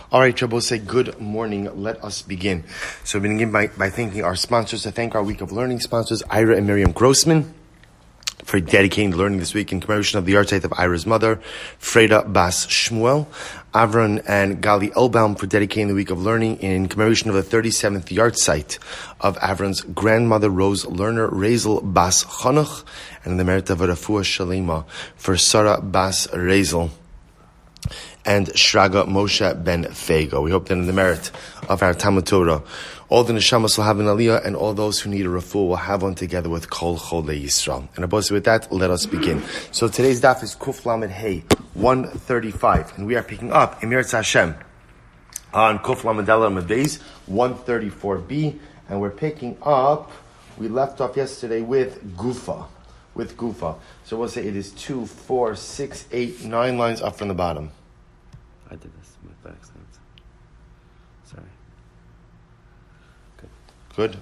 All right, Shabbos, say good morning. Let us begin. So we begin by thanking our sponsors. To thank our week of learning sponsors, Ira and Miriam Grossman, for dedicating the learning this week in commemoration of the yahrzeit of Ira's mother, Freda Bas Shmuel, Avron and Gali Elbaum for dedicating the week of learning in commemoration of the 37th yahrzeit of Avron's grandmother, Rose Lerner Rezel Bas Chonoch, and the merit of a Refuah Shalema for Sarah Bas Rezel and Shraga Moshe Ben Fego. We hope that in the merit of our Talmud Torah, all the neshamas will have an aliyah, and all those who need a refuah will have one together with Kol Cholei Yisrael. And above with that, let us begin. So today's daf is Kuf Lamed Hey 135, and we are picking up Emir Hashem on Kuf Lamed Dalet Beis 134b, and we're picking up. We left off yesterday with Gufa. So we'll say it is 2, 4, 6, 8, 9 lines up from the bottom. I did this by accident. Sorry. Good?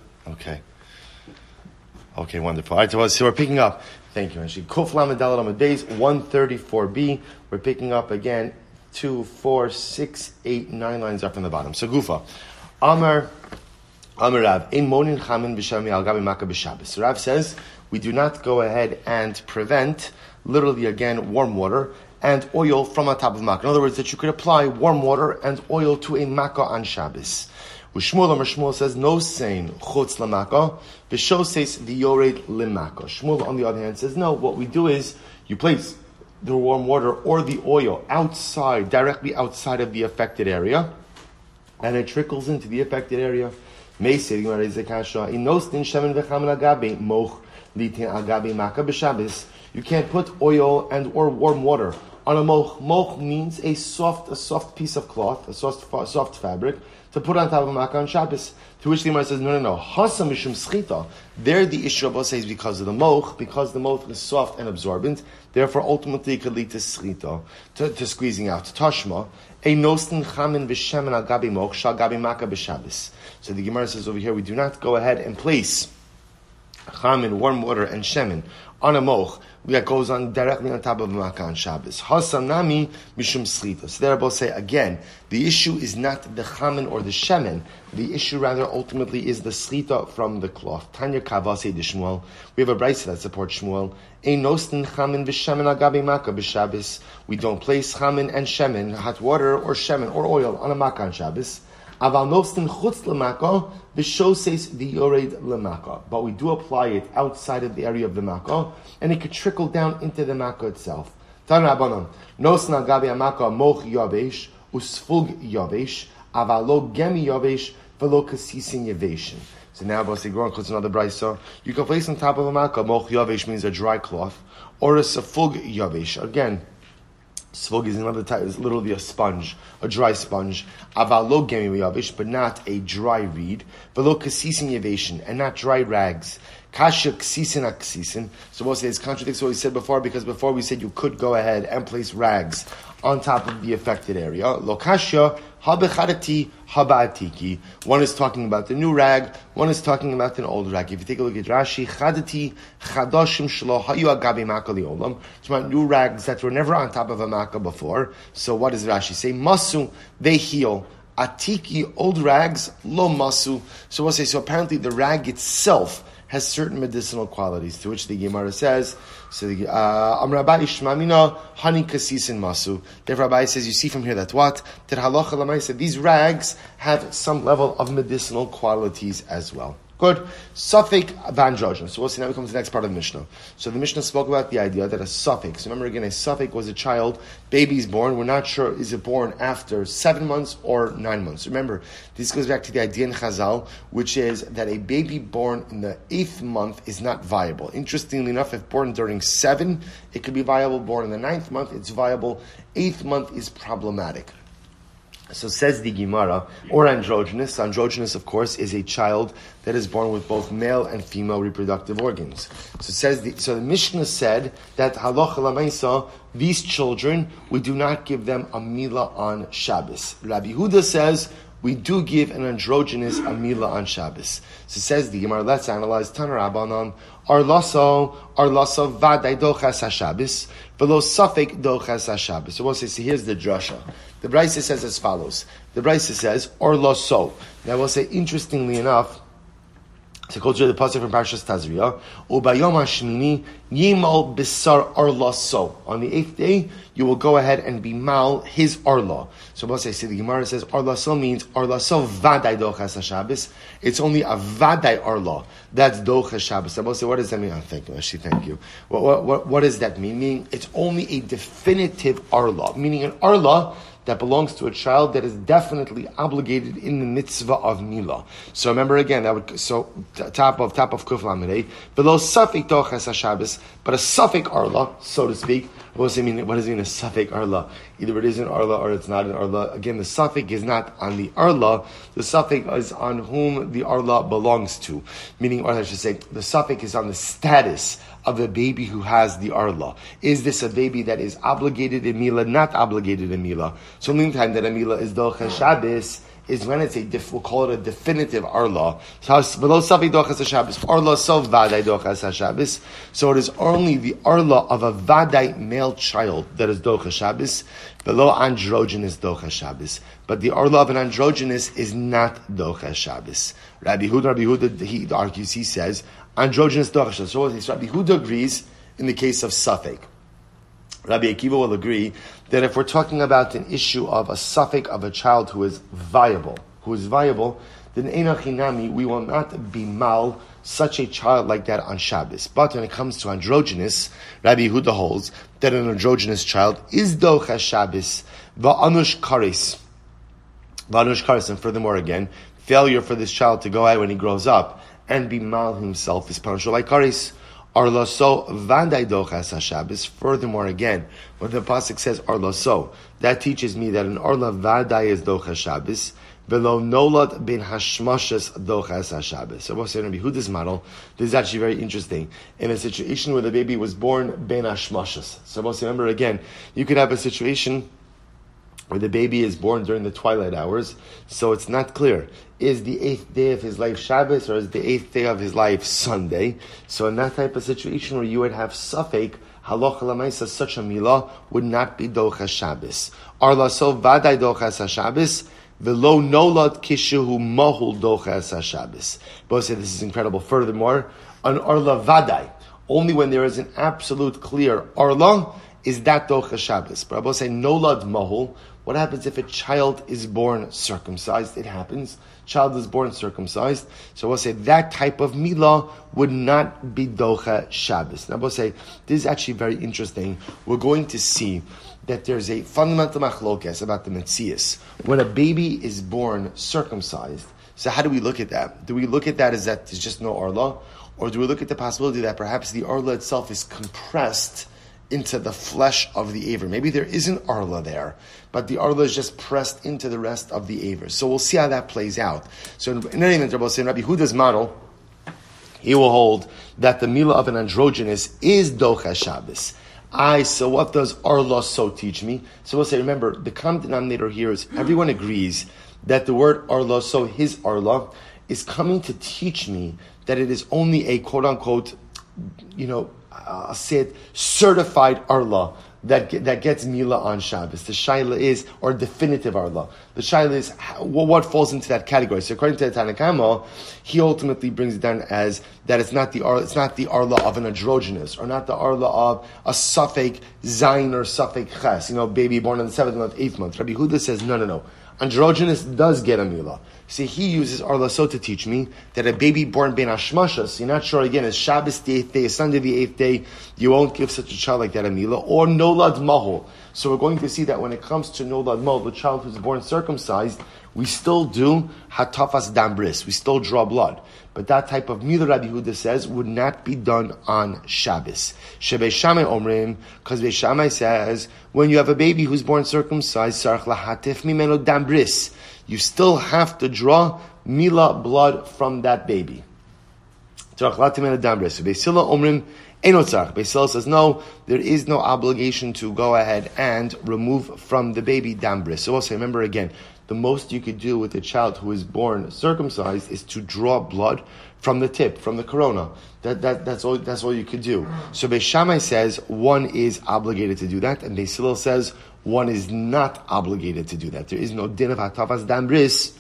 Okay, wonderful. All right, so we're picking up. Thank you, Rashi. Kuf Lamed Dalet Amud Beis 134b. We're picking up again 2, 4, 6, 8, 9 lines up from the bottom. So Gufa. Amar Rav. Ein monin chamin b'shami al gabi maka b'shabbos. Rav says we do not go ahead and prevent, literally again, warm water and oil from on top of makkah. In other words, that you could apply warm water and oil to a makkah on Shabbos. Shmuel says, no saying chutz l'makkah, v'sho says v'yored l'makkah. Shmuel, on the other hand, says, no, what we do is you place the warm water or the oil outside, directly outside of the affected area, and it trickles into the affected area. You can't put oil and or warm water on a moch. Moch means a soft piece of cloth, a soft fabric, to put on top of a makkah on Shabbos. To which the Gemara says, no. Hasa mishum schita. There the issue of us is because of the moch, because the moch is soft and absorbent. Therefore, ultimately, it could lead to schita, to squeezing out. Tashma, a nosten chamin v'shemen al gabi moch shal gabi makkah b'Shabbos. So the Gemara says over here, we do not go ahead and place chamin, warm water, and shemen on a moch that goes on directly on top of a makkah on Shabbos. Hasanami mishum schita. So there I both say again, the issue is not the chamin or the shemen. The issue rather ultimately is the schita from the cloth. Tanya Kavase de Shmuel. We have a brayso that supports Shmuel. Ein nosten chamin v'shemen al gabi makkah b'Shabbos. We don't place chamin and shemen, hot water or shemen or oil on a makkah on Shabbos. Aval nosten chutz l'makkah v'sho says v'yored l'makkah. But we do apply it outside of the area of the makkah, and it could trickle down into the makkah itself. Tana Rabbanan, nosten al gabi makkah moch yavesh usfug yavesh aval lo gemi yavesh v'lo kasisin yaveshin. So now, Basi Goran quotes another brayso. You can place on top of a makkah moch yavesh means a dry cloth, or a safug yavesh. Again, svog is another type, is literally a sponge, a dry sponge. Aval lo gemi yavish, but not a dry reed. Velo kasisin yaveshin, and not dry rags. Kasha ksisin aksisin. So we'll say this contradicts what we said before, because before we said you could go ahead and place rags on top of the affected area. Lo kasha habecharati habatiki. One is talking about the new rag, one is talking about an old rag. If you take a look at Rashi, chadati chadoshim shlo hayu agabi makkah liolam. It's about new rags that were never on top of a makkah before. So what does Rashi say? Masu, they heal. Atiki, old rags, lo masu. So we'll say, so apparently the rag itself has certain medicinal qualities, to which the Gemara says, so the Rabbi Ishmamina, honey kasisin masu. The Rabbi says, you see from here that what? That halacha l'maaseh, these rags have some level of medicinal qualities as well. Good. Suffix bandrogen. So we'll see now we come to the next part of the Mishnah. So the Mishnah spoke about the idea that a suffix, remember again, a suffix was a child, baby's born, we're not sure is it born after 7 months or 9 months. Remember, this goes back to the idea in Chazal, which is that a baby born in the 8th month is not viable. Interestingly enough, if born during 7, it could be viable. Born in the 9th month, it's viable. 8th month is problematic. So says the Gemara, or androgynous. Androgynous, of course, is a child that is born with both male and female reproductive organs. So the Mishnah said that halacha l'maisa, these children, we do not give them a milah on Shabbos. Rabbi Yehuda says we do give an androgynous a milah on Shabbos. So says the Gemara, let's analyze Tana Rabbanan, Arlasa vadai dochas haShabbos. V'lo safek dochas haShabbos. So we'll say, so here's the drasha. The Brisa says as follows. The Brisa says, or lo so. Now we'll say, interestingly enough, to go to the pasuk from Parshas Tazria, ubayom hashmini yimal bisar arla so. On the 8th day, you will go ahead and be mal his arla. So we'll say, the Gemara says arla so means arla so vaday dochas haShabbos. It's only a vaday arla. That's dochas Shabbos. I will say, what does that mean? Oh, thank you, Rashi, thank you. What does that mean? Meaning, it's only a definitive arla. Meaning an arla that belongs to a child that is definitely obligated in the mitzvah of Milah. So remember again, that would top of Kuf Lamed, below Safek Dochas HaShabbos, but a Safek Arla, so to speak. What does it mean a Safek Arla? Either it is an Arla or it's not an Arla. Again, the Safek is not on the Arla, the Safek is on whom the Arla belongs to. Meaning, or I should say, the Safek is on the status of the baby who has the arla. Is this a baby that is obligated in Milah, not obligated in Milah? So the only time that a Milah is dochas Shabbos is when it's we'll call it a definitive arla. So below safi dochas Shabbos, arla so vaday dochas Shabbos. So it is only the arla of a vaday male child that is dochas Shabbos. Below androgynous dochas Shabbos, but the arla of an androgynous is not dochas Shabbos. Rabbi Huda, he argues. He says androgynous dochas. So Rabbi Huda agrees in the case of Safek. Rabbi Akiva will agree that if we're talking about an issue of a Safek of a child who is viable, then Einach Hinami, we will not be mal such a child like that on Shabbos. But when it comes to androgynous, Rabbi Yehuda holds that an androgynous child is dochas Shabbos, va'anush kares. And furthermore again, failure for this child to go out when he grows up and be mal himself is punishable like kares. Arlaso vanday dochas haShabbos. Furthermore again, when the pasuk says arlaso, that teaches me that an arla vanday is dochas Shabbos. Below nolad bin hashmashas dochas haShabbos. So we'll say Rabbi Yehuda's model. This is actually very interesting. In a situation where the baby was born ben hashmashas. So we'll say, remember again, you could have a situation where the baby is born during the twilight hours, so it's not clear. Is the 8th day of his life Shabbos, or is the 8th day of his life Sunday? So in that type of situation where you would have Safek, halacha l'maisa, such a milah would not be dochas Shabbos. Arla so vaday dochas haShabbos, v'lo nolad kishuhu mahul dochas haShabbos. Both say this is incredible. Furthermore, an arla vaday, only when there is an absolute clear arla, is that dochas Shabbos. But I will say nolad mahul. What happens if a child is born circumcised? It happens. Child is born circumcised. So we'll say that type of milah would not be dochas Shabbos. Now we'll say this is actually very interesting. We're going to see that there's a fundamental machlokes about the metzias. When a baby is born circumcised, so how do we look at that? Do we look at that as that there's just no arla? Or do we look at the possibility that perhaps the arla itself is compressed into the flesh of the aver? Maybe there isn't arla there, but the arla is just pressed into the rest of the aver. So we'll see how that plays out. So in any event, in Rabbi Huda's model, he will hold that the milah of an androgynous is dochas Shabbos. So what does arla so teach me? So we'll say, remember, the common denominator here is everyone agrees that the word arla so, his arla, is coming to teach me that it is only a quote-unquote, certified arla that gets milah on Shabbos. The shaila is, or definitive arla. The shaila is what falls into that category. So according to the Tanna Kama, he ultimately brings it down as that it's not the arla of an androgynous, or not the arla of a Safek Zayin or Safek Ches, baby born on the 7th month, 8th month. Rabbi Huda says no. Androgynous does get a milah. See, he uses arla so to teach me that a baby born ben hashmashas, you're not sure again, is Shabbos the 8th day, is Sunday the 8th day, you won't give such a child like that a milah, or nolad mahol. So we're going to see that when it comes to nolad mahol, the child who's born circumcised, we still do hatafas dambris, we still draw blood. But that type of milah, Rabbi Huda says, would not be done on Shabbos. Shebei Shammai omrim, because Bei Shammai says, when you have a baby who's born circumcised, sarach lahatif mimeno dambris, you still have to draw milah blood from that baby. So Bei Sila omrim Eino tzarich. Beis Hillel says no, there is no obligation to go ahead and remove from the baby dam bris. So also remember again, the most you could do with a child who is born circumcised is to draw blood from the tip, from the corona. That's all you could do. So Beis Shammai says one is obligated to do that, and Beis Hillel says one is not obligated to do that. There is no din of hatafas dam bris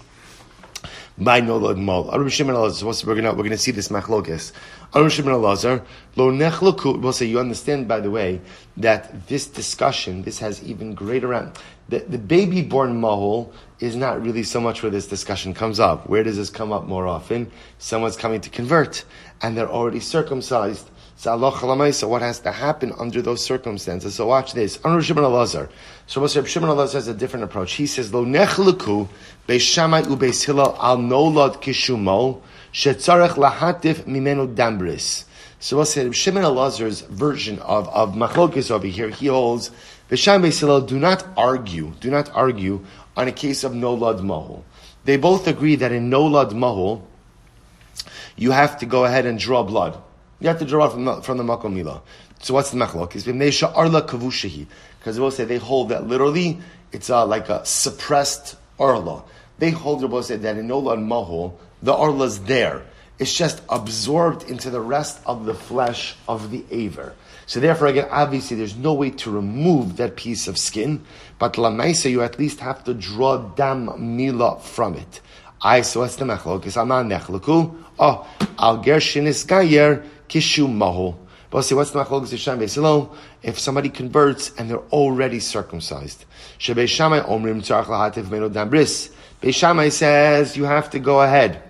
by nolad mal. Arum Shimon Elazar. We're going to see this machlokes. Arum Shimon Elazar lo nechloku. We'll say you understand, by the way, that this discussion, this has even greater. The baby born mahol is not really so much where this discussion comes up. Where does this come up more often? Someone's coming to convert, and they're already circumcised. So what has to happen under those circumstances? So watch this. Arum Shimon Elazar. So Shimon Elazar has a different approach. He says, Lo nechleku Beis Shammai uBeis Hillel al nolad kishumo shetzarech lahatif mimenu dambris. So we'll say Shimon Elazar's version of machlokes over here. He holds Beis Shammai Beis Hillel do not argue on a case of nolad mahol. They both agree that in nolad mahol you have to go ahead and draw blood. You have to draw from the makom milah. So what's the machlok? It's v'mneisha arla kavushahi, because we'll say they hold that literally it's like a suppressed arla. They hold we'll say that in nolad mahol the arla's there. It's just absorbed into the rest of the flesh of the aver. So therefore, again, obviously there's no way to remove that piece of skin, but lamaisa you at least have to draw dam milah from it. So what's the machlok? It's aman nechleku. Al gershinis gayer kishu mahol. But say, what's the machlokes of Shammai Beis Hillel? If somebody converts and they're already circumcised, Beis Shammai omrim tzarich lahatif meno dam bris. Beis Shammai says you have to go ahead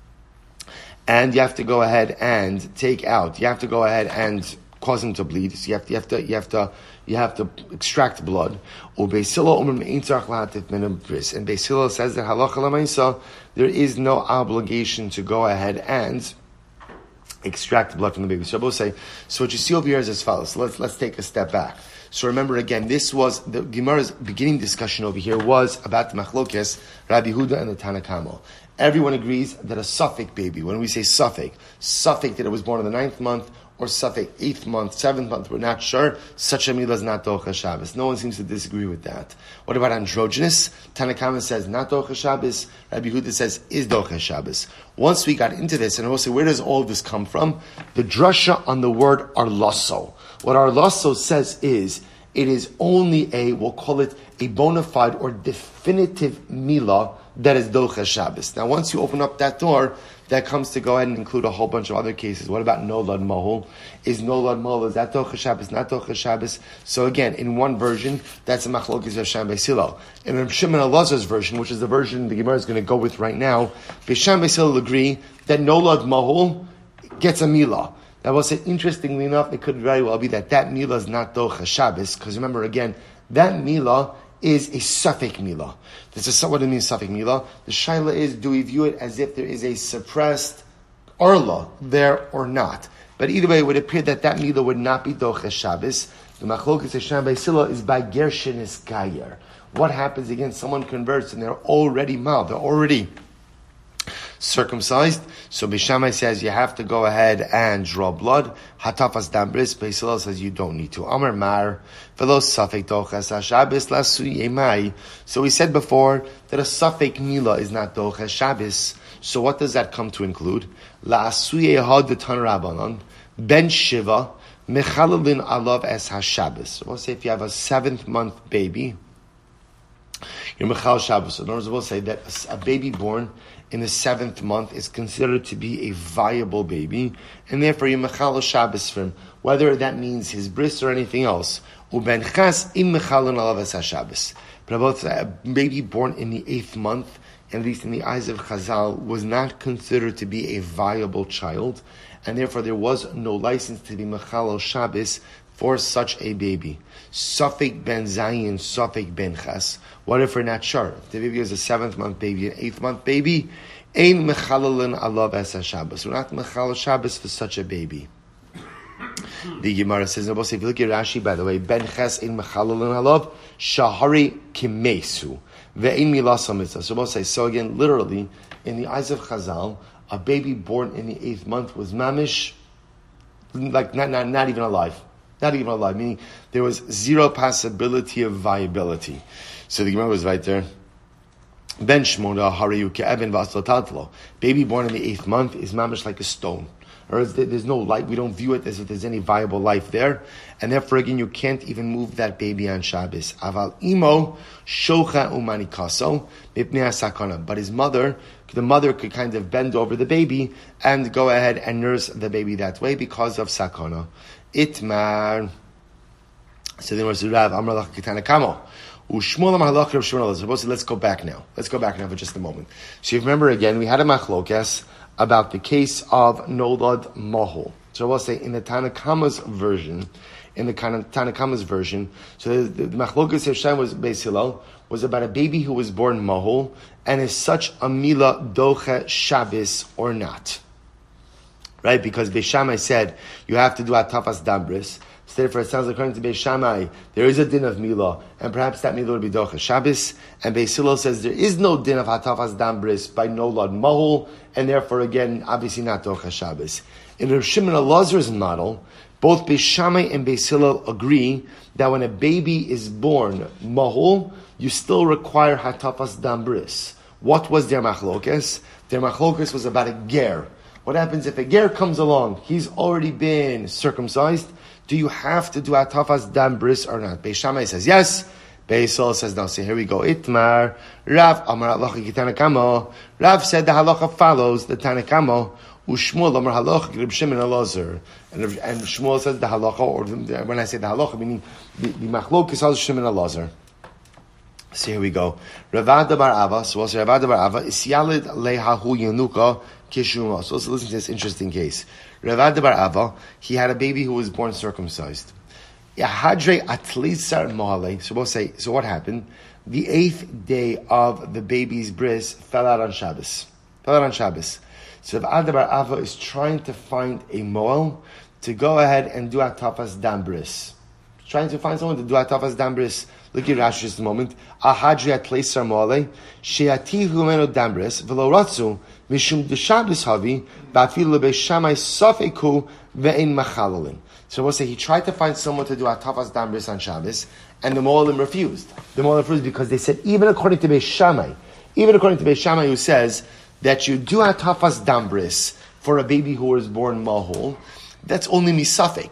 and take out. You have to go ahead and cause him to bleed. So you have to extract blood. Or Beis Hillel omrim ein tzarich lahatif meno bris. And Beis Hillel says that halacha l'maisa there is no obligation to go ahead and extract blood from the baby. So I will say, so what you see over here is as follows. So let's take a step back. So remember again, this was the Gemara's beginning discussion over here was about the machlokes, Rabbi Huda and the Tana Kamo. Everyone agrees that a suffix baby, when we say suffix that it was born in the 9th month, or suffix 8th month, 7th month, we're not sure. Such a milah is not docha Shabbos. No one seems to disagree with that. What about androgynous? Tanakama says not docha Shabbos. Rabbi Huda says is docha Shabbos. Once we got into this, and we'll say where does all of this come from? The drasha on the word arlaso. What arlaso says is it is only we'll call it a bona fide or definitive milah that is docha Shabbos. Now once you open up that door, that comes to go ahead and include a whole bunch of other cases. What about nolad mahol? Is nolad mahol, is that docha Shabbos, not docha Shabbos? So again, in one version, that's a machlokes of Shammai Beis Hillel. In Reb Shimon Elazar's version, which is the version the Gemara is going to go with right now, Beis Shammai Beis Hillel agree that nolad mahol gets a milah. That will say, interestingly enough, it could very well be that milah is not docha Shabbos, because remember again, that milah is a suffix milah. This is what it means, suffix milah. The shaila is, do we view it as if there is a suppressed arla there or not? But either way, it would appear that milah would not be docha Shabbos. The machlokes of Shammai Beis Hillel is by gershinis gayer. What happens again? Someone converts and they're already mal, they're already circumcised. So Beis Shammai says you have to go ahead and draw blood. Hatafas dam bris. Beis Hillel says you don't need to. Amar mar velo safek dochas haShabbos lasu yemai. So we said before that a safek milah is not dochas Shabbos. So what does that come to include? La'asu yehad v'tan rabbanon ben shiva mechalalin alav es haShabbos. So we'll say if you have a 7th month baby, you're mechal Shabbos. So in other words, we'll say that a baby born in the 7th month is considered to be a viable baby, and therefore you mechal Shabbos for him, whether that means his bris or anything else. Uben chas im mechalon alav es haShabbos. But about a baby born in the 8th month, at least in the eyes of Chazal, was not considered to be a viable child, and therefore there was no license to be mechal Shabbos for such a baby. Safek ben zayin, safek ben chas. What if we're not sure? If the baby is a 7th month baby, an 8th month baby, ein mechalalin alav es haShabbos. We're not mechal Shabbos for such a baby. The Gemara says, if you look at Rashi, by the way, ben ches ein mechalalin alav, shahari kimesu, ve'ein milasa mitzvah. So we'll say, so again, literally, in the eyes of Chazal, a baby born in the 8th month was mamish like not even alive. Not even alive, meaning there was zero possibility of viability. So the Gemara was right there. Ben Shmona Hariyu Ke'eben V'Aslotatlo. Baby born in the 8th month is mamish like a stone. Or there's no light. We don't view it as if there's any viable life there. And therefore, again, you can't even move that baby on Shabbos. Aval imo shocha umanikaso mipnei sakana. But his mother, the mother could kind of bend over the baby and go ahead and nurse the baby that way because of sakana. Itmar. So then was Rav Amar Lach Kitana Kamo. Let's go back now. Let's go back now for just a moment. So you remember again, we had a machlokes about the case of Nolad Mahol. So we'll say in the Tanakama's version, so the machlokes Hashem was Beis Hillel, was about a baby who was born Mahol, and is such a mila doche Shabbos or not. Right? Because Beis Shammai said, you have to do atafas dambris. So therefore, it sounds like according to Beis Shammai, there is a din of Milah, and perhaps that Milah would be Docha Shabbos. And Beis Hillel says there is no din of Hatafas Dambris by Nolad Mahul, and therefore, again, obviously not Docha Shabbos. In Rav Shimon Elazar's model, both Beis Shammai and Beis Hillel agree that when a baby is born Mahul, you still require Hatafas Dambris. What was their machlokes? Their machlokes was about a ger. What happens if a ger comes along? He's already been circumcised. Do you have to do atafas dam bris or not? Beis Shammai says yes. Beis Hillel says no. So here we go. Itmar Rav Amar Halacha Tanakamo. Rav said the halacha follows the Tanakamo. Ushmuel Amar Halacha Reb Shimon Elazar. And Shmuel says the halacha, or when I say the halacha, meaning the machlokes is Shimon Elazar. So here we go. Ravada bar Ava. So also Ravada bar Ava is Yalid lehahu Yenuka kishuma. So also listen to this interesting case. Ravada bar Ava, he had a baby who was born circumcised. Yahadre atlisar mohale. So we'll say, so what happened? The 8th day of the baby's bris fell out on Shabbos. So Ravada bar Ava is trying to find a moel to go ahead and do atafas dam bris. Trying to find someone to do atafas dam bris. Look at Rashi just a moment. Ahadri atlisar mohale sheati humeno dam bris v'lo ratzu mishum deshabis havi ba'afil Beis Shammai safeku ve'in machalolin. So we'll say he tried to find someone to do atafas dam bris on Shabbos, and the Moalim refused. The Moalim refused because they said even according to Beis Shammai, who says that you do atafas dam bris for a baby who was born mahol, that's only misafek.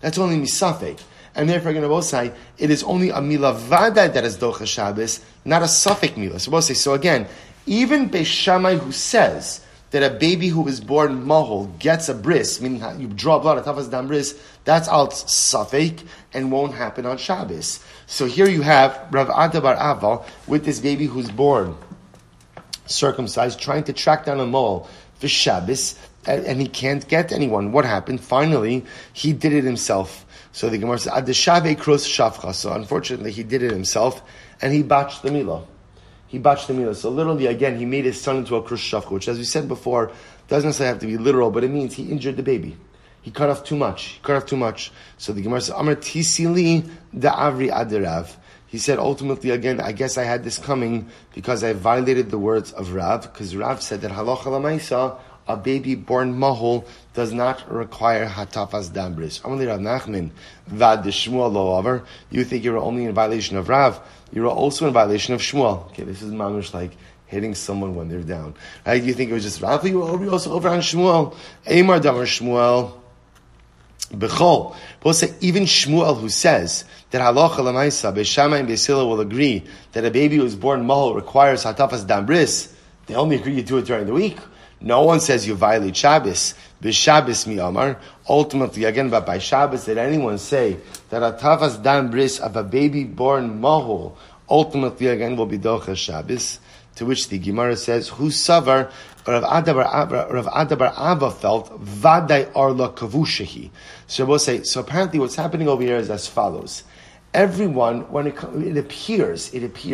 And therefore, again, both say it is only a milah vada that is docha Shabbos, not a safek milah. So we'll say, so again, even Beis Shammai who says that a baby who is born mahol gets a bris, meaning you draw blood at tafas dam bris, that's out safek and won't happen on Shabbos. So here you have Rav Ada bar Ava with this baby who's born circumcised, trying to track down a mohol for Shabbos, and he can't get anyone. What happened? Finally, he did it himself. So the Gemara says, "Adeshave krus shafcha." So unfortunately, he did it himself, and he botched the milah. So literally, again, he made his son into a krus shafcha, which, as we said before, doesn't necessarily have to be literal, but it means he injured the baby. He cut off too much. So the Gemara says, "Amar tisili da'avri aderav." He said, ultimately, again, I guess I had this coming because I violated the words of Rav, because Rav said that halacha l'maisa, a baby born mahol does not require hatafas dam bris. Only Rav Nachman, vad Shmuel lo over. You think you're only in violation of Rav, you're also in violation of Shmuel. Okay, this is mamish like hitting someone when they're down. Right? You think it was just Rav, you were also over on Shmuel. Eimar damar Shmuel. Bechol. Both say even Shmuel who says that halacha l'maisa, Beis Shammai and Beis Hillel will agree that a baby who is born mahol requires hatafas dam bris. They only agree you do it during the week. No one says you violate Shabbos. B'Shabbos mi amar. Ultimately, again, but by Shabbos, did anyone say that a tafas dam bris of a baby born mahol, ultimately, again, will be docha Shabbos? To which the Gemara says, who savar, Rav Adabar Abba felt, vaday arla kavushahi. So we'll say, so apparently what's happening over here is as follows. Everyone, when it appears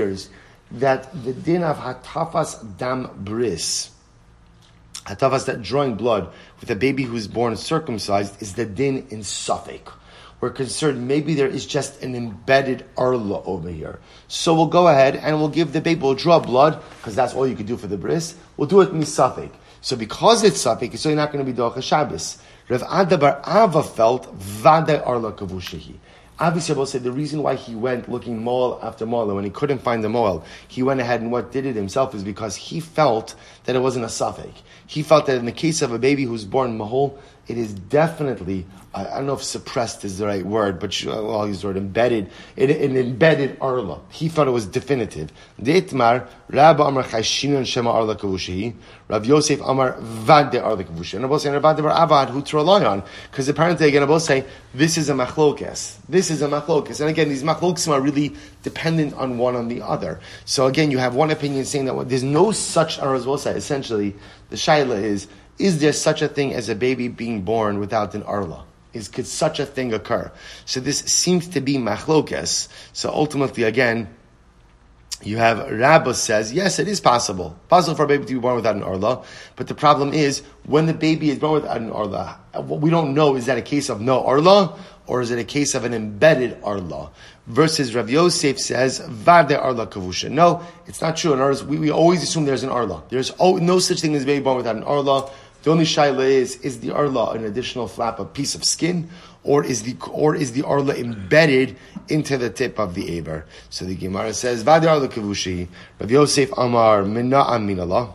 that the din of hatafas dam bris, hatafas, that drawing blood with a baby who's born circumcised, is the din in Suffolk. We're concerned maybe there is just an embedded arla over here. So we'll go ahead and we'll give the baby, we'll draw blood, because that's all you could do for the bris. We'll do it in Suffolk. So because it's Suffolk, it's really not going to be Docha Shabbos. Rav Ada bar Ava felt Vade Arla Kavushihi. Obviously, I will say the reason why he went looking mohel after mohel, and when he couldn't find the mohel, he went ahead and what did it himself is because he felt that it wasn't a safek. He felt that in the case of a baby who's born mohel, it is definitely, I don't know if suppressed is the right word, but I'll use the word embedded, an embedded arla. He thought it was definitive. Deitmar, Rabba Amar Chashinan Shema Arla Kavushihi, Rav Yosef Amar Vade Arla Kavushihi. And I will say, Rav Bar Avad, who to rely on, because apparently, again, I will say, this is a machlokes. This is a machlokes. And again, these machlokes are really dependent on one on the other. So again, you have one opinion saying that there's no such, or as we'll say, essentially, the shaila is there such a thing as a baby being born without an arla? Could such a thing occur? So this seems to be machlokes. So ultimately, again, you have Rabba says, yes, it is possible. Possible for a baby to be born without an arla. But the problem is, when the baby is born without an arla, what we don't know, is that a case of no arla, or is it a case of an embedded arla? Versus Rav Yosef says, Vade arla kavusha. No, it's not true. In ours, we always assume there's an arla. There's no such thing as a baby born without an arla. The only shaila is the arla an additional flap, a piece of skin, or is the arla embedded into the tip of the aver? So the Gemara says, Vade arla kavushi, Rav Yosef Amar Minna Aminallah.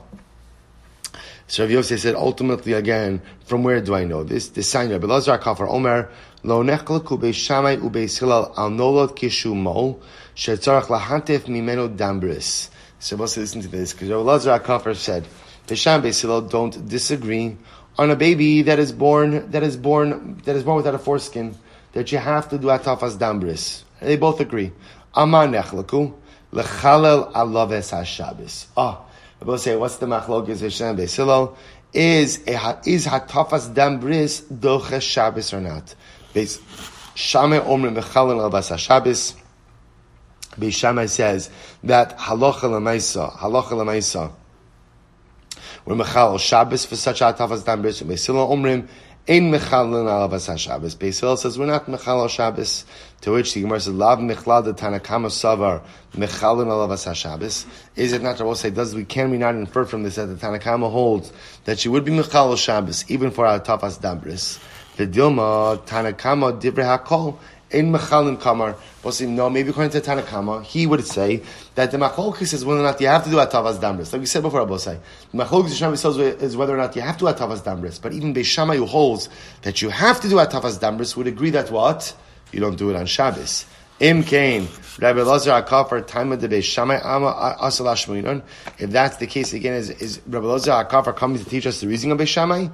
So Rav Yosef said, ultimately again, from where do I know this? The sign Rabbi Lazar Kafar Omer, Lo nechlaku beis Shammai ubeis Hillel al nolad kishu mo, shetzarach lahantef mimeno dambris. So let's listen to this, because Rabbi Lazar Kafar said, Beis Shammai beis Hillel don't disagree on a baby that is born without a foreskin, that you have to do atafas dambris. They both agree. Amar nechlaku lechalel alaves hashabis. We'll say, what's the machlokes Beis Shammai beis Hillel? Is hatafas dambris doche Shabbos or not? Beis Shammai omrim lechalel alaves hashabis. Beis Shammai says that halacha l'maisa. We're mechal Shabbos for such atafas dambris. Beis Hillel omrim ein mechal alaves hashabis. Beis Hillel says we're not mechal Shabbos. To which the Gemara says lav mechlal de Tanakama savar mechal alaves hashabis. Is it not? I will say, can we not infer from this that the Tanakama holds that she would be mechal Shabbos even for atafas dambris? The Dilma Tanakama divrei hakol. In Mechalin Kamar, we'll say, no, maybe according to Tanakama, he would say that the Machlokes is whether or not you have to do Atavas Dambris. Like we said before, Abu Say, the Machlokes is whether or not you have to do Atavas Dambris. But even Beis Shammai, who holds that you have to do Atavas Dambris, would agree that what? You don't do it on Shabbos. Im Kain, Rabbi Lazar Akafar, time of the Beis Shammai, Ama Asal Ashmoinon. If that's the case, again, is Rabbi Lazar Akafar coming to teach us the reasoning of Beis Shammai?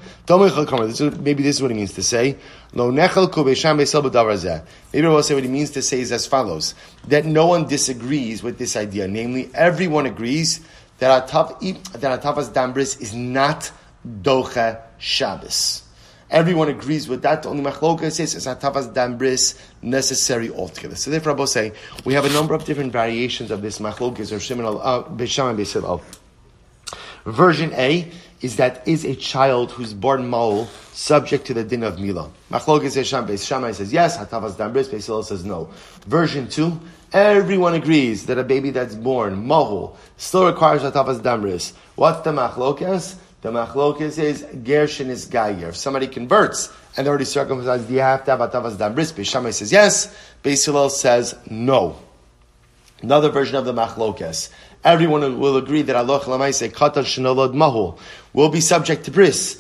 Maybe this is what he means to say. Lo nechel ku Beis Shammai sel b'davar zeh. Maybe I will say what he means to say is as follows: that no one disagrees with this idea. Namely, everyone agrees that atavas dambris is not docha Shabbos. Everyone agrees with that. The only machlokas is atavas dambris necessary altogether. So therefore, I will say we have a number of different variations of this machlokas or Beis Shammai beis Hillel. Version A is that is a child who's born ma'ul subject to the din of milah. Machlokes Beis Shammai says yes, hatavas dambris. Beis Hillel says no. Version 2, everyone agrees that a baby that's born ma'ul still requires hatavas dambris. What's the machlokes? The machlokes is gershin is gayer. If somebody converts and they're already circumcised, do you have to have hatavas dambris? Beis Shammai says yes. Beis Hillel says no. Another version of the machlokes. Everyone will agree that Allah Lamaise Katan Shenolod Mahul will be subject to bris.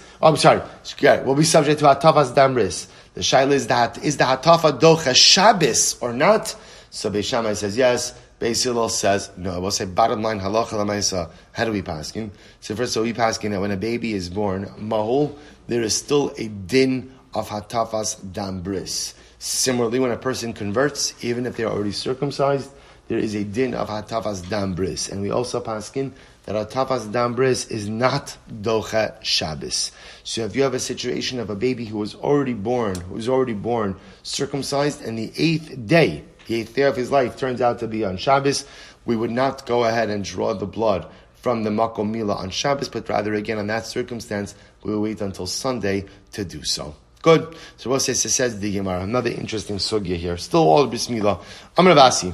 Will be subject to Hatavas Dambris. The shaila is the Hatafa Docha Shabbos or not? So Beis Shammai says yes. Beis Hillel says no. I will say bottom line Halacha Lamaisa. How do we paskin? So first of all, we paskin that when a baby is born Mahul, there is still a din of Hatafas Dambris. Similarly, when a person converts, even if they are already circumcised, there is a din of hatavas dambris, and we also paskin that hatavas dambris is not docha Shabbos. So if you have a situation of a baby who was already born, circumcised, and the eighth day of his life turns out to be on Shabbos, we would not go ahead and draw the blood from the makom milah on Shabbos, but rather again on that circumstance we will wait until Sunday to do so. Good. So what says the Gemara? Another interesting sugya here. Still all bismillah. Amar Vasi.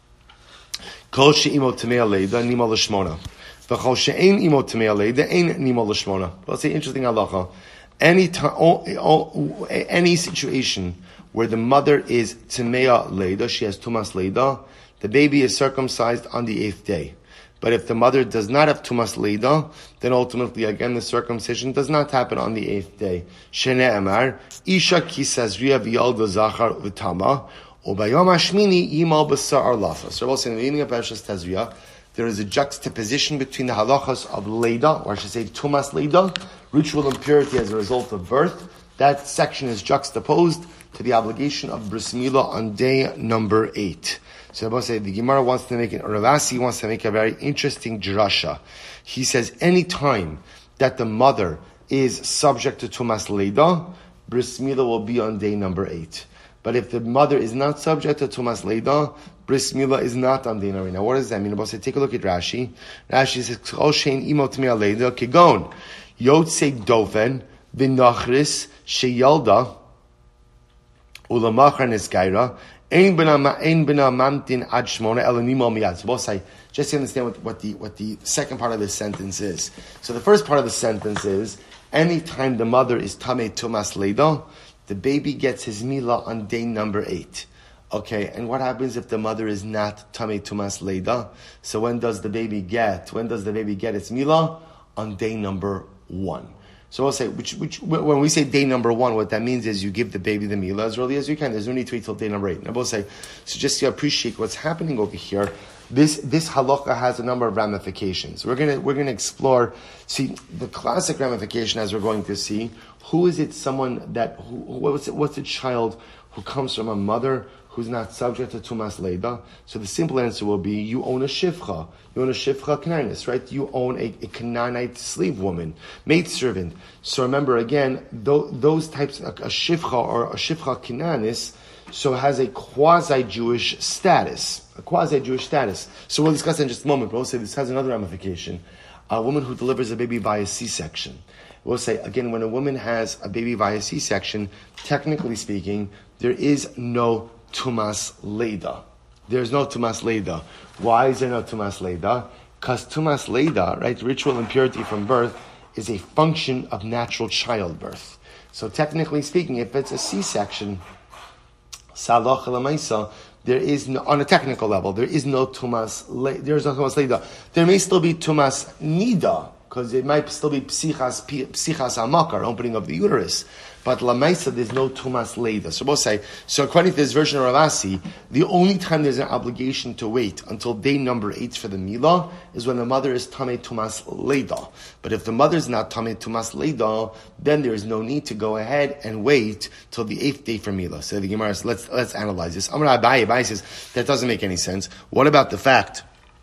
Kol she'imo tamei aleida nimo l'shmona. V'chol she'ein imo tamei aleida ein nimo l'shmona. Well, it's an interesting halacha. any situation where the mother is Timea Leida, she has Tumas Leida, the baby is circumcised on the 8th day. But if the mother does not have Tumas Leida, then ultimately, again, the circumcision does not happen on the 8th day. Shene Amar, Isha Kisazriya V'yalda Zachar V'tama, Ubayom Hashmini Yimal B'sar Arlafa. So also in the beginning of Parshas Tazria, there is a juxtaposition between the halachas of Leida, or I should say Tumas Leida, ritual impurity as a result of birth. That section is juxtaposed to the obligation of Bris Milah on day number 8. So Rabbi say the Gemara wants to make it, or Ravasi wants to make a very interesting drasha. He says any time that the mother is subject to Tumas Leida, Bris Milah will be on day number 8. But if the mother is not subject to Tumas Leida, Bris Milah is not on day number 8. Now what does that mean? Rabbi say take a look at Rashi. Rashi says Kol Shein Imo Tmei Leida Kegon Yotzei Dofen V'Nachris Sheyalda Ulamachar Nesgaira. Just to understand what the second part of this sentence is. So the first part of the sentence is, anytime the mother is Tamei Tumas Leida, the baby gets his Milah on day number 8. Okay, and what happens if the mother is not Tamei Tumas Leida? So when does the baby get its Milah? On day number 1. So we'll say, when we say day number 1, what that means is you give the baby the milah as early as you can. There's no need to wait till day number 8. Now we'll say, so just to appreciate what's happening over here, this halakha has a number of ramifications. We're gonna explore, see, the classic ramification as we're going to see, who is it what's a child who comes from a mother who's not subject to Tumas Leida? So the simple answer will be, you own a shifcha. You own a shifcha Canaanist, right? You own a Canaanite slave woman, maidservant. So remember again, those types, a shifcha or a shifcha Canaanist, so has a quasi-Jewish status. So we'll discuss that in just a moment, but we'll say this has another ramification. A woman who delivers a baby via C-section. We'll say, again, when a woman has a baby via C-section, technically speaking, there is no Tumas Leida. There's no Tumas Leida. Why is there no Tumas Leida? Because Tumas Leida, right, ritual impurity from birth, is a function of natural childbirth. So technically speaking, if it's a C-section, Salach Lamaisa, there is no, on a technical level, there is no Tumas Leida. There may still be Tumas Nida, because it might still be Psichas Hamakar, opening of the uterus. But Lamaisa, there's no Tumas Leida. So we'll say, so according to this version of Ravasi, the only time there's an obligation to wait until day number 8 for the Milah is when the mother is Tamei Tumas Leida. But if the mother is not Tamei Tumas Leida, then there is no need to go ahead and wait till the 8th day for Milah. So the Gemara says, let's analyze this. Amar Abaye says, that doesn't make any sense. What about the fact?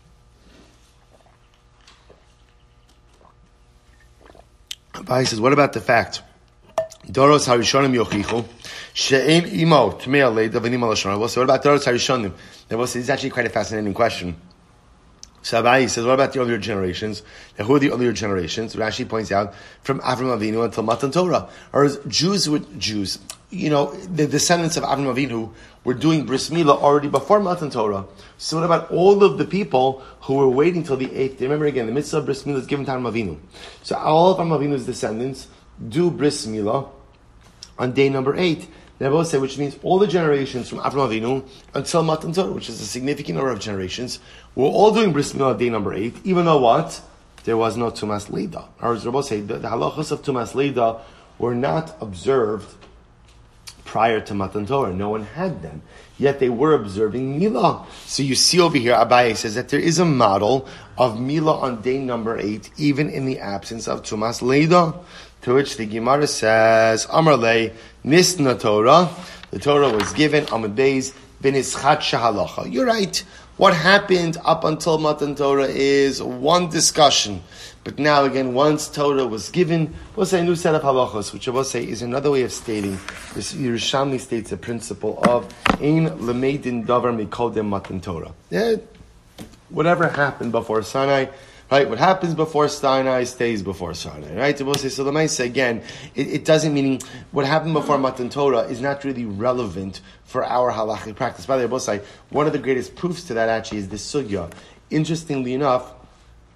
Abaye says, what about the fact? Doros Harishonim Yochichu She'ein Imo Tmei Leida V'Nima Lashon. Well, so what about Doros Harishonim? This is actually quite a fascinating question. So Abaye says, what about the earlier generations? Now, who are the earlier generations? Rashi points out from Avram Avinu until Matan Torah. Or Jews, the descendants of Avram Avinu were doing Bris Milah already before Matan Torah. So what about all of the people who were waiting till the 8th? Remember again, the mitzvah of Bris Milah is given to Avram Avinu. So all of Avram Avinu's descendants do Bris Milah on day number 8. They both say, which means all the generations from Avram Avinu until Matan Torah, which is a significant number of generations, were all doing Bris Milah on day number 8, even though what? There was no Tumas Leida. Or as Rabbi say, the halachas of Tumas Leida were not observed prior to Matan Torah. No one had them. Yet they were observing Milah. So you see over here, Abaye says that there is a model of Milah on day number 8, even in the absence of Tumas Leida. To which the Gemara says, Amar lei nisna Torah. The Torah was given, Amud Beis, b'nischat shehalacha. You're right. What happened up until Matan Torah is one discussion. But now again, once Torah was given, we'll say a new set of halachos, which I will say is another way of stating, this Yerushalmi states a principle of ein lemeidin davar mikodem Matan Torah. Whatever happened before Sinai, right? What happens before Sinai stays before Sinai, right? So we'll say, so the Maisa again, it doesn't mean what happened before Matan Torah is not really relevant for our halachic practice. By the way, we'll say, one of the greatest proofs to that actually is this sugya. Interestingly enough,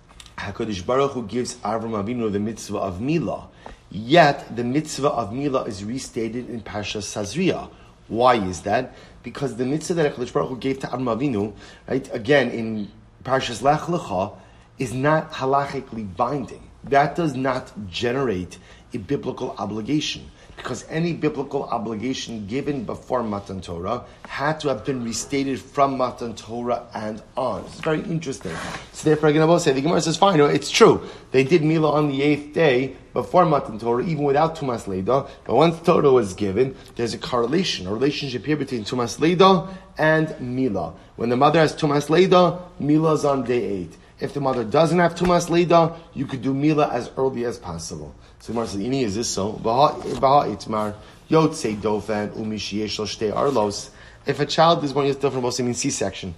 HaKadosh Baruch Hu gives Avram Avinu the mitzvah of Milah. Yet, the mitzvah of Milah is restated in Parshas Sazria. Why is that? Because the mitzvah that HaKadosh Baruch Hu gave to Avram Avinu, right, again, in Parshas Lech Lecha, is not halachically binding. That does not generate a biblical obligation. Because any biblical obligation given before Matan Torah had to have been restated from Matan Torah and on. It's very interesting. So therefore, again, I will say, the Gemara says, fine, it's true. They did Milah on the 8th day before Matan Torah, even without Tumas Leida. But once Torah was given, there's a correlation, a relationship here between Tumas Leida and Milah. When the mother has Tumas Leida, Milah is on day 8. If the mother doesn't have Tumas Leida, you could do Milah as early as possible. So Gemara says, "Ini, is this so?" Baha itmar yotzei dofen umishiyeshel shtei arlos. If a child is born, it's different. Also means C-section.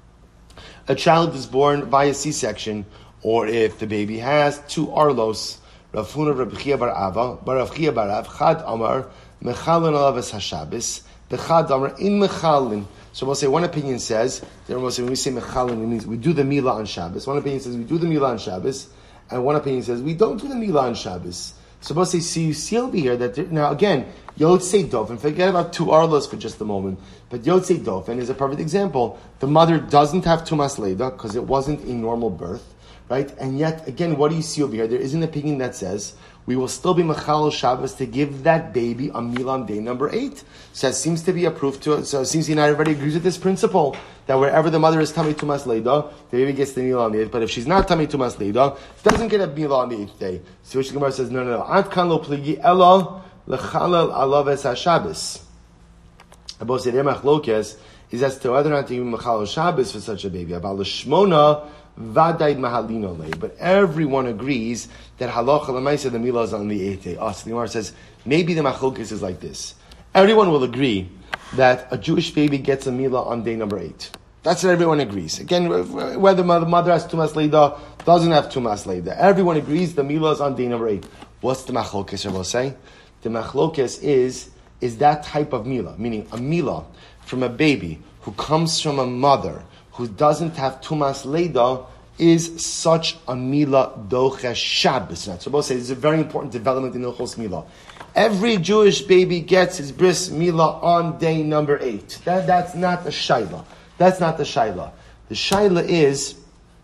A child is born via C-section, or if the baby has 2 arlos. Rav Huna Rav Chia bar Ava, bar Rav Chia bar Av, Chad Amar mechalin alav es hashabis, bechad Amar in mechalin. So we'll say one opinion says that we'll say when we say mechalin, it means we do the milah on Shabbos. One opinion says we do the milah on Shabbos. And one opinion says, we don't do the Milah on Shabbos. So we'll say, see, you see over here that, now again, Yotzei Dofen, forget about 2 arlos for just a moment, but Yotzei Dofen is a perfect example. The mother doesn't have Tumas Leida, because it wasn't a normal birth, right? And yet, again, what do you see over here? There is an opinion that says, we will still be Mechal Shabbos to give that baby a Milah on day number 8. So that seems to be a proof to it. So it seems not everybody agrees with this principle, that wherever the mother is Tamei Tumas Leida, the baby gets the Milah on the 8th. But if she's not Tamei Tumas Leida, doesn't get a Milah on the 8th day. So which the Gemara says, no. Ad kan lo pligi elo lechalal alav es HaShabbos. Abba said, Machlokas is as to whether or not to give Mechal Shabbos for such a baby. Abba l'shmona Vadaid Mahalino lay, but everyone agrees that halacha l'maisa the milah is on the 8th day. So the Gemara says maybe the machlokes is like this. Everyone will agree that a Jewish baby gets a milah on day number 8. That's what everyone agrees. Again, whether the mother has tumas leida, doesn't have tumas leida, everyone agrees the milah is on day number 8. What's the machlokes? I will say the machlokes is that type of milah, meaning a milah from a baby who comes from a mother who doesn't have Tumas Leida is such a Milah Doche Shabbos. So both say this is a very important development in Ilchos Milah. Every Jewish baby gets his bris Milah on day number 8. That's not the Shaila. That's not the Shaila. The Shaila is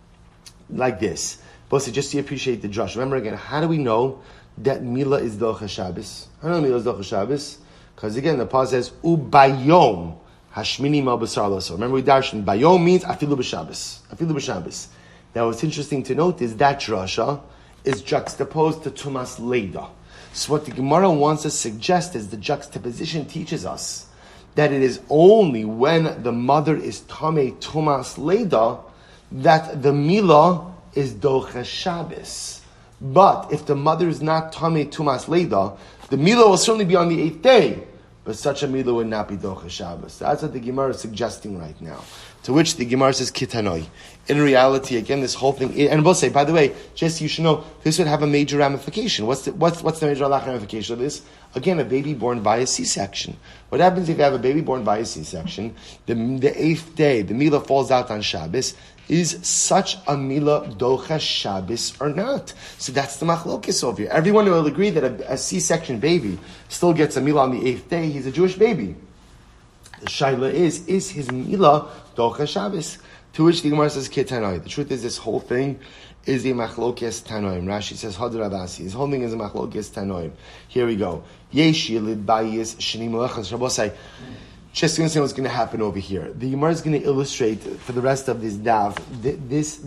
like this. Both say just to appreciate the drush. Remember again, how do we know that Milah is Doche Shabbos? How do we know Milah is Doche Shabbos? Because again, the Paz says, Ubayom. Hashmini mal b'sar lo. Remember we darshan bayom means afilu b'Shabbos. Afilu b'Shabbos. Now what's interesting to note is that drasha is juxtaposed to Tumas Leida. So what the Gemara wants to suggest is the juxtaposition teaches us that it is only when the mother is Tamei Tumas Leida that the milah is Doche Shabbos. But if the mother is not Tamei Tumas Leida, the milah will certainly be on the 8th day. But such a milah would not be Doche Shabbos. That's what the Gemara is suggesting right now. To which the Gemara says Kitanoi. In reality, again, this whole thing, and we'll say, by the way, just you should know, this would have a major ramification. What's the major ramification of this? Again, a baby born by a C-section. What happens if you have a baby born by a C-section? The 8th day, the milah falls out on Shabbos. Is such a milah docha Shabbos or not? So that's the machlokes over here. Everyone will agree that a C-section baby still gets a milah on the 8th day. He's a Jewish baby. The shaila is his milah docha Shabbos? To which the Gemara says Ketanoi. The truth is, this whole thing is a machlokes tanoim. Rashi says Hadar Avasi. His whole thing is a machlokes tanoim. Here we go. Yesh yilid bayis sheni melechas. Rabbosai. Just going to say what's going to happen over here. The Gemara is going to illustrate for the rest of this daf this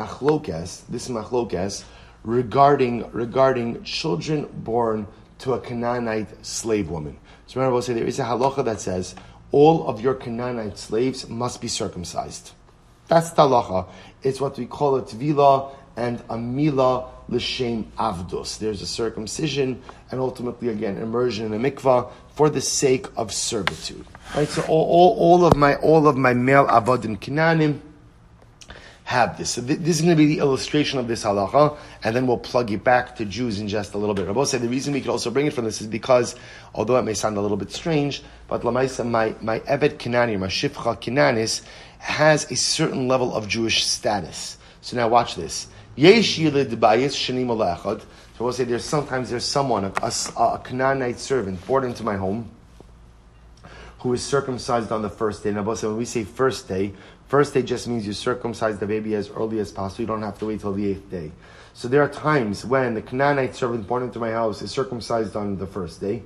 machlokes regarding children born to a Canaanite slave woman. So remember, we'll say there is a halacha that says all of your Canaanite slaves must be circumcised. That's the halacha. It's what we call a tvila and a milah l'shem avdus. There's a circumcision and ultimately again immersion in a mikvah for the sake of servitude. Right, so all of my male avodim Canaanim have this. So this is going to be the illustration of this halacha, and then we'll plug it back to Jews in just a little bit. Rabbi said the reason we could also bring it from this is because, although it may sound a little bit strange, but Lamaisa, my Eved Kanani, my Shifcha Kananis, has a certain level of Jewish status. So now watch this. Yesh yilid bayis shenim alechad. So we'll say there's someone, a Canaanite servant, born into my home, who is circumcised on the first day. Now, when we say first day just means you circumcise the baby as early as possible. You don't have to wait till the 8th day. So there are times when the Canaanite servant born into my house is circumcised on the first day.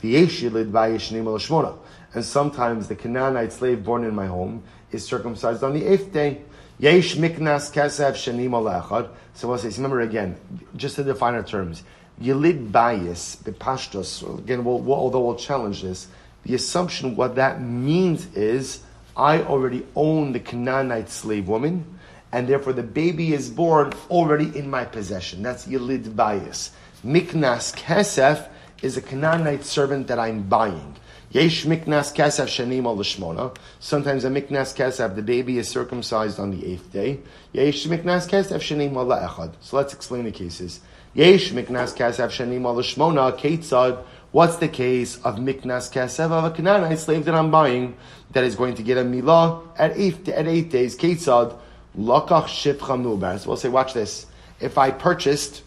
And sometimes the Canaanite slave born in my home is circumcised on the 8th day. Yesh miknas kesef shenim alechad. So we'll say, remember again, just to define our terms, yilid bayis bepashtos. Again, although we'll challenge this, the assumption what that means is I already own the Canaanite slave woman, and therefore the baby is born already in my possession. That's yilid bayis. Miknas kesef is a Canaanite servant that I'm buying. Yesh miknas kesef shenim al lishmona. Sometimes a miknas kesef, the baby is circumcised on the 8th day. Yesh miknas kesef shenim al la'echad. So let's explain the cases. Yesh miknas kesef shenim al lishmona. Ketzad. What's the case of miknas kesef of a Canaanite slave that I'm buying that is going to get a milah at 8 days? Ketzad lakach shivcha mubar. So we'll say, watch this. If I purchased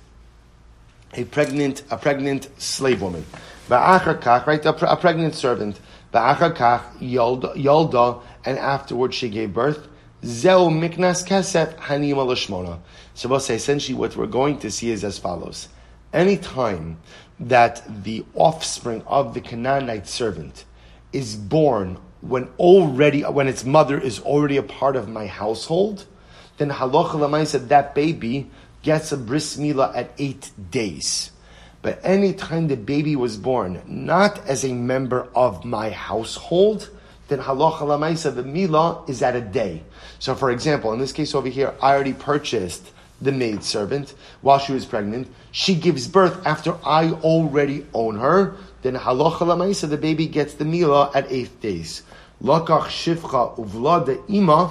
a pregnant slave woman, ba'achar kach, right, a pregnant servant, ba'achar kach yolda, and afterwards she gave birth, zeu miknas kesef hanim alashmona. So we'll say, essentially what we're going to see is as follows. Any time that the offspring of the Canaanite servant is born when its mother is already a part of my household, then halacha l'maisa, that baby gets a bris milah at 8 days. But any time the baby was born not as a member of my household, then halacha l'maisa, the milah is at a day. So for example, in this case over here, I already purchased the maid servant while she was pregnant. She gives birth after I already own her. Then halacha l'maisa, the baby gets the milah at 8 days. Lakach shivcha uvla ima.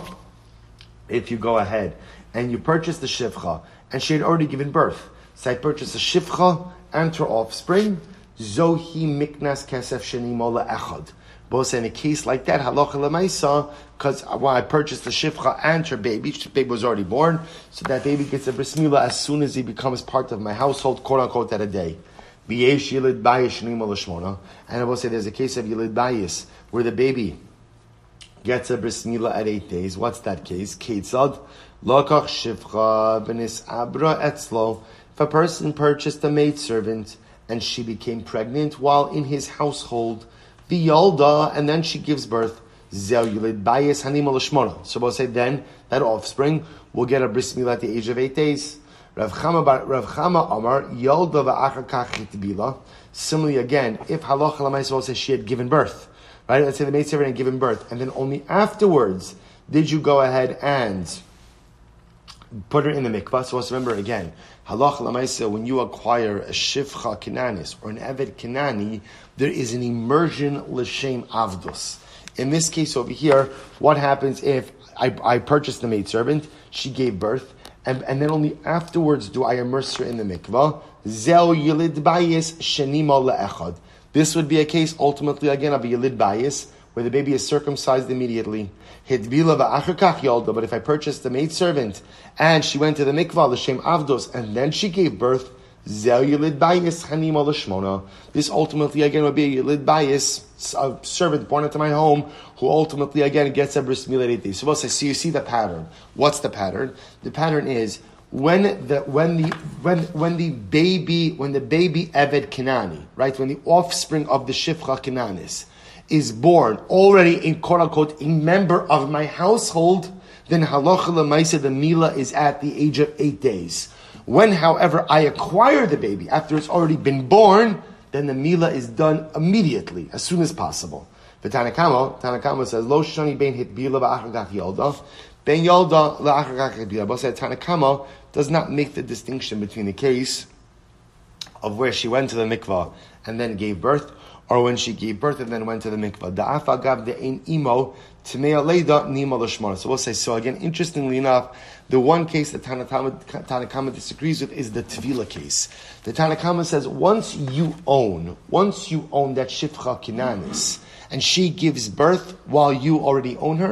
If you go ahead and you purchase the shivcha and she had already given birth, so I purchased the shivcha and her offspring. Zohi miknas kesef shenimola echad. Both in a case like that, halacha l'maisa, because when I purchased the shivcha and her baby was already born, so that baby gets a bris milah as soon as he becomes part of my household, quote unquote, at a day. B'yesh yilid bayis shenimola shmona. And I will say there's a case of yilid bayis where the baby gets a bris milah at 8 days. What's that case? Ketzad lokach shivcha benis abra etzlo. If a person purchased a maidservant and she became pregnant while in his household, the yolda, and then she gives birth, zeu yilid bayis hanim alashmona. So we'll say then that offspring will get a bris milah at the age of 8 days. Rav Chama Amar yolda va'achar kach hitbila. Similarly, again, if halacha l'maisa will say she had given birth, right? Let's say the maidservant had given birth, and then only afterwards did you go ahead and put her in the mikvah. So let's remember again, halacha l'maisa, when you acquire a shivcha kinanis or an eved kinani, there is an immersion l'shem avdus. In this case over here, what happens if I purchased the maidservant, she gave birth, and then only afterwards do I immerse her in the mikvah? Zeu yilid bayis shenima le'echad. This would be a case, ultimately, again, of a yilid bayis, where the baby is circumcised immediately. Hitbila va'achar kach yolda. But if I purchased the maidservant, and she went to the mikvah, l'shem avdos, and then she gave birth, zeu yilid bayis hanim l'shmona. This ultimately, again, would be a yilid bayis, a servant born into my home, who ultimately, again, gets a bris milah at 8 days. So we'll say, so you see the pattern. What's the pattern? The pattern is, when the baby Eved Kinani, right, when the offspring of the Shivcha Kinanis is born already in quote unquote a member of my household, then halacha l'maisa, the milah is at the age of 8 days. When, however, I acquire the baby after it's already been born, then the milah is done immediately, as soon as possible. The Tanakama says, Lo shani bein hitbila v'achar kach yolda. Ben yolda la'achar kach hitbila. But Tanakama does not make the distinction between the case of where she went to the mikvah and then gave birth, or when she gave birth and then went to the mikvah. Da'af agav de'ein imo t'mei leida nima l'shmona. So we'll say, so again, interestingly enough, the one case that Tanakama disagrees with is the Tvila case. The Tanakama says, once you own that Shivcha Kinanis, and she gives birth while you already own her,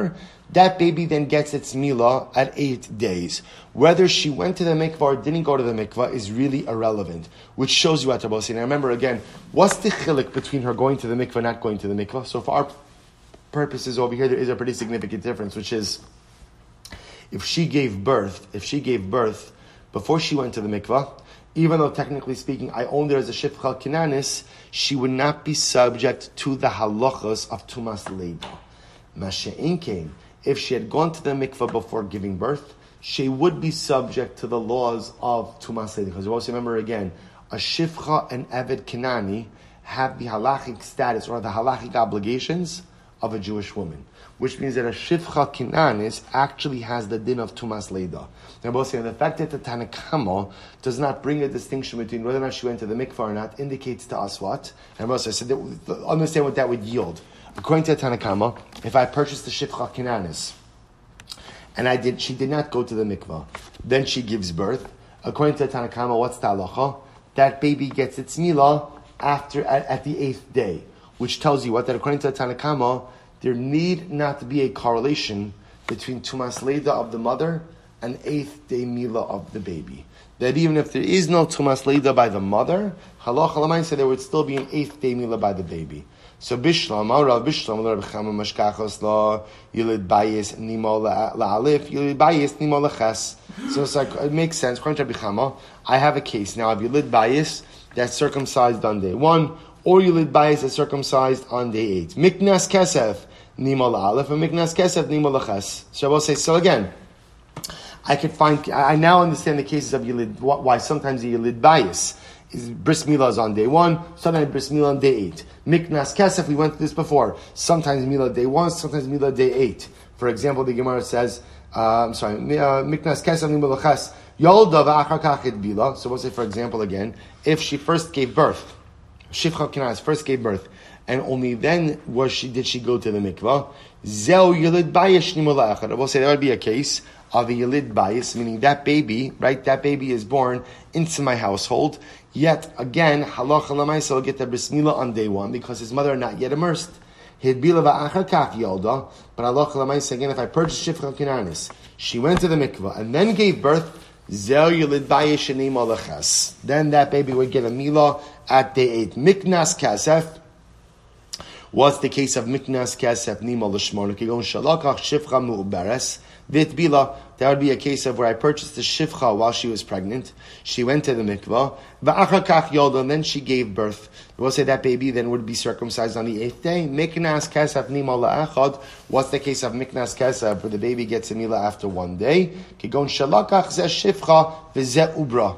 that baby then gets its milah at 8 days. Whether she went to the mikvah or didn't go to the mikvah is really irrelevant, which shows you what Rabbi saying. Now remember again, what's the chilik between her going to the mikvah and not going to the mikvah? So for our purposes over here, there is a pretty significant difference, which is if she gave birth before she went to the mikvah, even though technically speaking, I owned her as a shifcha kinanis, she would not be subject to the halachas of tumas leida. Masha'in came. If she had gone to the mikvah before giving birth, she would be subject to the laws of tumas leida. Because you also remember again, a shifcha and eved kinani have the halachic status or the halachic obligations of a Jewish woman, which means that a shifcha kinanis actually has the din of tumas leida. Now, both saying the fact that the Tanna Kama does not bring a distinction between whether or not she went to the mikvah or not indicates to us what. And both said understand what that would yield. According to the Tanna Kama, if I purchased the shifcha kinanis and she did not go to the mikvah, then she gives birth. According to the Tanna Kama, what's the halacha? That baby gets its milah at the 8th day, which tells you what, that according to the Tanna Kama, there need not to be a correlation between tumas leida of the mother and 8th day milah of the baby. That even if there is no tumas leida by the mother, halacha l'maaseh there would still be an 8th day milah by the baby. So Bishlam, Rav Bishlam, Rav Chama Mashkachos La Yilid Bayis Nimo LaAlif Yilid Bayis Nimo LaChes. So it's like it makes sense. According to Rav Chama, I have a case now of Yilid Bayis that's circumcised on day 1, or Yilid Bayis that's circumcised on day 8. Miknas Kesef Nimo LaAlif and Miknas Kesef Nimo LaChes. So I will say so again. I now understand the cases of Yilid, why sometimes the Yilid Bayis is bris milah is on day 1, sometimes bris milah on day 8. Miknas Kesef, we went through this before. Sometimes milah day 1, sometimes milah day 8. For example, the Gemara says, Miknas Kesef Nimo LaChes Yolda v'achar kach et bila. So we'll say, for example, again, if she first gave birth, Shifcha Kinanis first gave birth, and only then did she go to the mikvah. Zeu yilid bayis nimo la'achad. We'll say that would be a case of a yilid bayis, meaning that baby, right? That baby is born into my household. Yet again, halacha l'maaseh will get the bris milah on day 1 because his mother are not yet immersed. Hidbila va'achar kach yolda. But halacha l'maaseh again, if I purchased Shifcha Kinanis, she went to the mikvah and then gave birth. Zeu yilid bayis nimo la'chas. Then that baby would get a milah at day 8. Miknas Kesef. What's the case of Miknas Kesef Nima L'Shmor? Kigon Shalakach Shifcha Mu'beres Vit Bila. That would be a case of where I purchased the Shifcha while she was pregnant. She went to the mikvah. V'achar kach yolda, and then she gave birth. We'll say that baby then would be circumcised on the 8th day. Miknas Kesef Nima La'achad. What's the case of Miknas Kesef where the baby gets a milah after 1 day? Kigon Shalakach Zeh Shifcha V'zeh Ubra.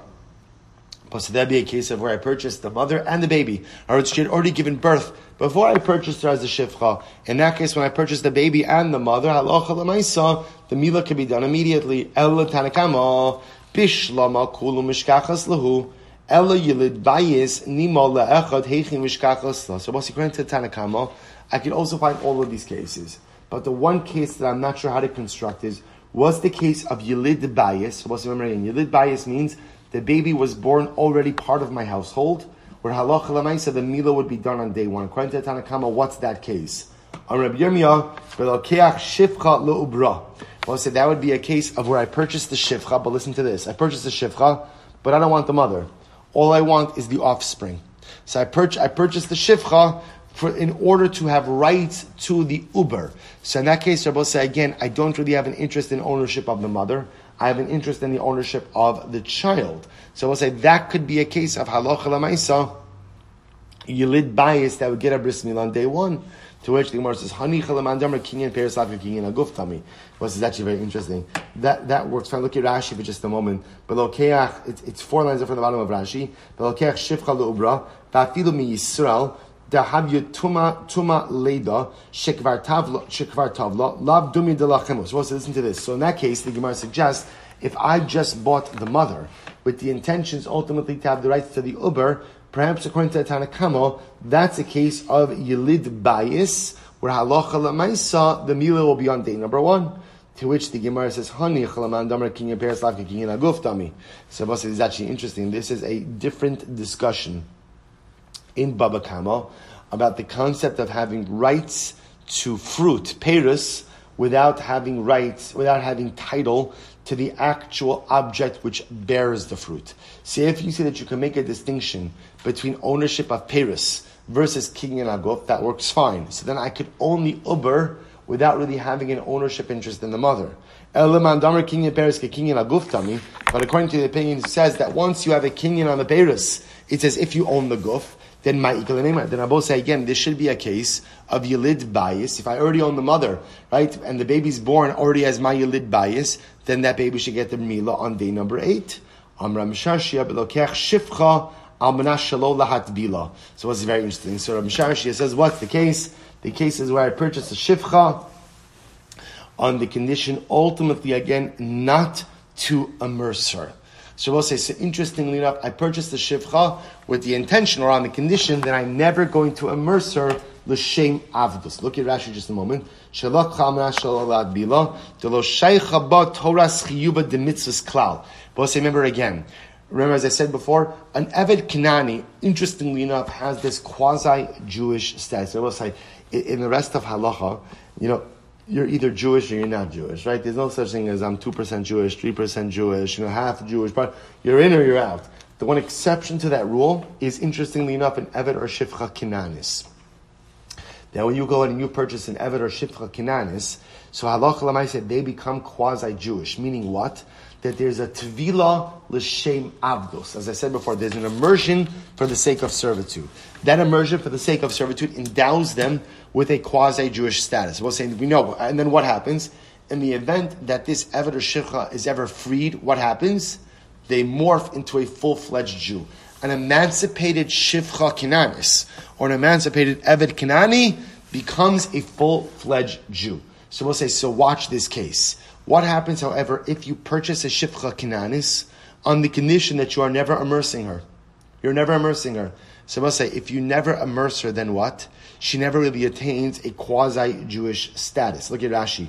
So that'd be a case of where I purchased the mother and the baby, or she had already given birth before I purchased her as a shifcha. In that case, when I purchased the baby and the mother, halacha l'maisa, the milah can be done immediately. Ella tanakama bishlama kulu mishkachas lahu ella yilid bayis nimo le'echad heichin mishkachas lahu. So, once according to Tanakama, I could also find all of these cases, but the one case that I'm not sure how to construct was the case of yilid bayis. So, once remember again, yilid bayis means the baby was born already part of my household, where halacha l'maisa the milah would be done on day 1. According to Tanakama, what's that case? On Rabbi Yirmiyah, v'lokeach shifcha le'ubra. Well, so that would be a case of where I purchased the shifcha, but listen to this. I purchased the shifcha, but I don't want the mother. All I want is the offspring. So I purchased the shifcha in order to have rights to the uber. So in that case, Rabbi say again, I don't really have an interest in ownership of the mother. I have an interest in the ownership of the child. So we'll say that could be a case of halacha l'maisa, yilid bayis that would get a bris milah on day 1. To which the Gemara says, "Hani chalaman damer kinyan perisav kinyan aguf tami." This is actually very interesting. That works fine. Look at Rashi for just a moment. Belokeach, it's 4 lines from the bottom of Rashi. Belokeach shifcha leubra va'afilu mi Yisrael dahavyu tuma leida shekvar tavla lav dumi de lachemus. So listen to this. So in that case, the Gemara suggests if I just bought the mother with the intentions ultimately to have the rights to the uber, perhaps according to Tanakama, that's a case of yilid bayis, where halacha l'maisa the milah will be on day number 1. To which the Gemara says, "Hani chalaman damer kinyan perislav kinyan aguf tami." So this is actually interesting. This is a different discussion in Baba Kama about the concept of having rights to fruit, perus, without having rights, without having title to the actual object which bears the fruit. See, if you see that you can make a distinction between ownership of Paris versus kinyan aguf, that works fine. So then I could only uber without really having an ownership interest in the mother. But according to the opinion, it says that once you have a kinyan on the Paris, it's as if you own the guf. Then Abba say again, this should be a case of yilid bias. If I already own the mother, right, and the baby's born already as my yilid bias, then that baby should get the mila on day number 8. So what's very interesting. So Rav Sharshia says, what's the case? The case is where I purchased a shifcha on the condition, ultimately again, not to immerse her. So we'll say, so interestingly enough, I purchased the shivcha with the intention or on the condition that I'm never going to immerse her l'shem avdus. Look at Rashi just a moment. Shalach chamra shalolad bila delo shaycha ba toras chiyuba demitzvus klal. We'll say, remember again. Remember, as I said before, an Eved Kanani, interestingly enough, has this quasi-Jewish status. So we'll say, in the rest of halacha, you're either Jewish or you're not Jewish, right? There's no such thing as I'm 2% Jewish, 3% Jewish, half Jewish, but you're in or you're out. The one exception to that rule is, interestingly enough, an Eved or Shifcha Kinanis. Now, when you go in and you purchase an Eved or Shifcha Kinanis, so halacha l'mai said they become quasi-Jewish, meaning what? That there's a tvila l'shem avdos. As I said before, there's an immersion for the sake of servitude. That immersion for the sake of servitude endows them with a quasi-Jewish status. We'll say, we know. And then what happens? In the event that this Eved or Shifcha is ever freed, what happens? They morph into a full-fledged Jew. An emancipated Shifcha Kinanis, or an emancipated Eved Kanani, becomes a full-fledged Jew. So we'll say, so watch this case. What happens, however, if you purchase a Shifcha Kinanis on the condition that you are never immersing her? You're never immersing her. So we'll say, if you never immerse her, then what? She never really attains a quasi-Jewish status. Look at Rashi.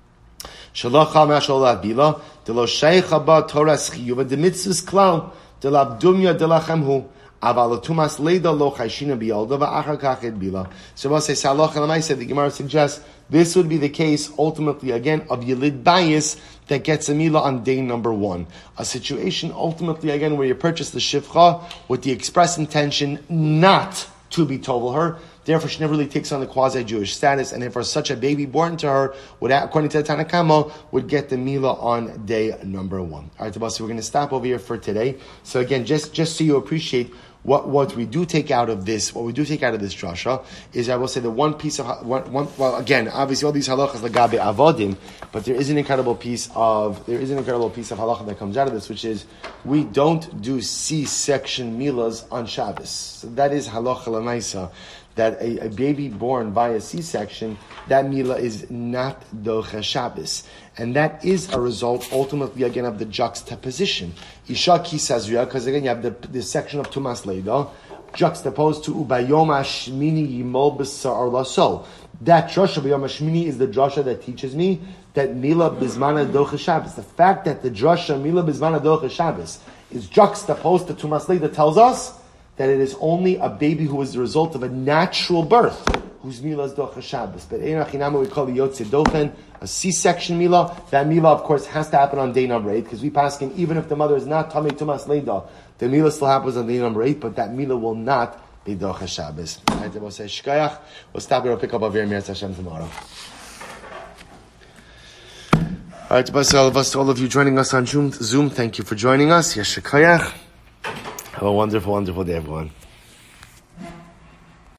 Shalacha ma'asholat bila, delo sheicha ba toras chiyuva demitzvus klal, delabdumya delachemhu, aval tumas leida lo chayshina biyalda va'achar kachet bila. So we'll say, Salacha l'maisa, the Gemara suggests, this would be the case, ultimately, again, of Yilid Bayis that gets a Mila on day number 1. A situation, ultimately, again, where you purchase the Shifcha with the express intention not to be Tovel her. Therefore, she never really takes on the quasi-Jewish status, and therefore such a baby born to her, would, according to the Tanakama, would get the Mila on day number 1. All right, so we're going to stop over here for today. So again, just so you appreciate what we do take out of this, drasha is, I will say, the one piece of well, again, obviously all these halachas lagabe avodim, but there is an incredible piece of halacha that comes out of this, which is we don't do C-section milas on Shabbos. So that is halacha l'maisa, that a baby born by a C-section, that mila is not docha Shabbos. And that is a result, ultimately, again, of the juxtaposition. Isha kisazria, because again, you have the section of Tumas Leida, juxtaposed to Ubayom Hashmini Yimol B'Sa'ar Laso. That drasha, Ubayom Hashmini, is the drasha that teaches me that Mila Bizmana Docha Shabbos. The fact that the drasha Mila Bizmana Docha Shabbos is juxtaposed to Tumas Leida tells us that it is only a baby who is the result of a natural birth, whose Mila is Docha Shabbos. But Ein Achinama, we call it Yotze Dochen, a C-section Mila. That Mila, of course, has to happen on day number 8, because we pass in, even if the mother is not Tamei Tumas Leida, the Mila still happens on day number 8, but that Mila will not be Docha Shabbos. Alright, we'll say Shkayach. We'll stop here, we'll pick up over here, Mir Hashem, tomorrow. Alright, to all of you joining us on Zoom, thank you for joining us. Yes, Shkayach. Have a wonderful, wonderful day, everyone.